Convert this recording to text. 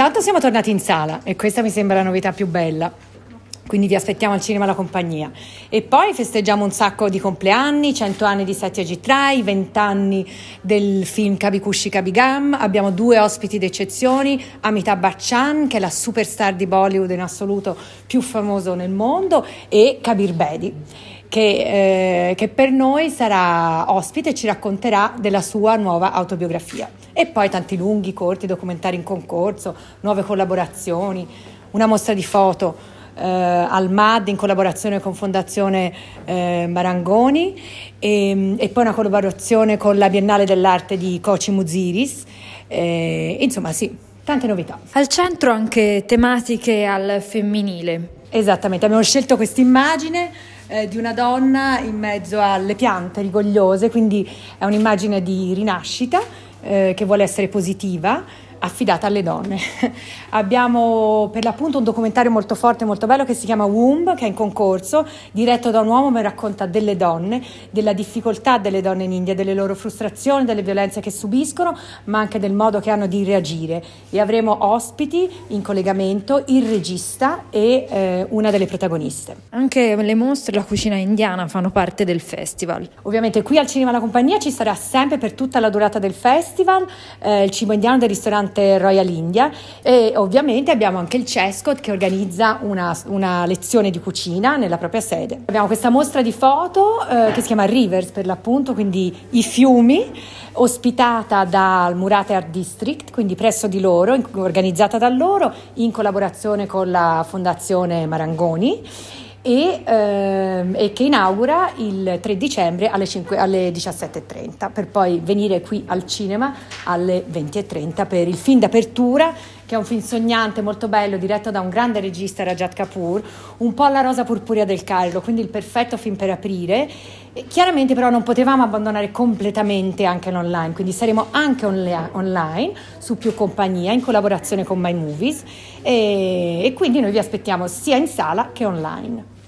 Intanto siamo tornati in sala e questa mi sembra la novità più bella. Quindi vi aspettiamo al cinema La Compagnia. E poi festeggiamo un sacco di compleanni, 100 anni di Satyajit Ray, 20 anni del film Kabhi Khushi Kabhie Gham. Abbiamo 2 ospiti d'eccezione, Amitabh Bachchan, che è la superstar di Bollywood in assoluto più famoso nel mondo, e Kabir Bedi, che per noi sarà ospite e ci racconterà della sua nuova autobiografia. E poi tanti lunghi, corti documentari in concorso, nuove collaborazioni, una mostra di foto al MAD in collaborazione con Fondazione Marangoni e poi una collaborazione con la Biennale dell'Arte di Kochi Muziris. Insomma sì, tante novità. Al centro anche tematiche al femminile. Esattamente, abbiamo scelto questa immagine di una donna in mezzo alle piante rigogliose, quindi è un'immagine di rinascita che vuole essere positiva, affidata alle donne. Abbiamo per l'appunto un documentario molto forte e molto bello che si chiama Womb, che è in concorso, diretto da un uomo, ma racconta delle donne, della difficoltà delle donne in India, delle loro frustrazioni, delle violenze che subiscono, ma anche del modo che hanno di reagire. E avremo ospiti in collegamento, il regista e una delle protagoniste. Anche le mostre e la cucina indiana fanno parte del festival. Ovviamente qui al Cinema La Compagnia ci sarà sempre per tutta la durata del festival il cibo indiano del ristorante Royal India, e ovviamente abbiamo anche il CESCOT che organizza una lezione di cucina nella propria sede. Abbiamo questa mostra di foto che si chiama Rivers per l'appunto, quindi i fiumi, ospitata dal Murate Art District, quindi presso di loro, organizzata da loro in collaborazione con la Fondazione Marangoni, e che inaugura il 3 dicembre alle 17:30 per poi venire qui al cinema alle 20:30 per il film d'apertura, che è un film sognante molto bello diretto da un grande regista, Rajat Kapoor, un po' alla Rosa Purpurea del Cairo, quindi il perfetto film per aprire. E chiaramente però non potevamo abbandonare completamente anche l'online, quindi saremo anche online su più compagnia in collaborazione con My Movies, e quindi noi vi aspettiamo sia in sala che online.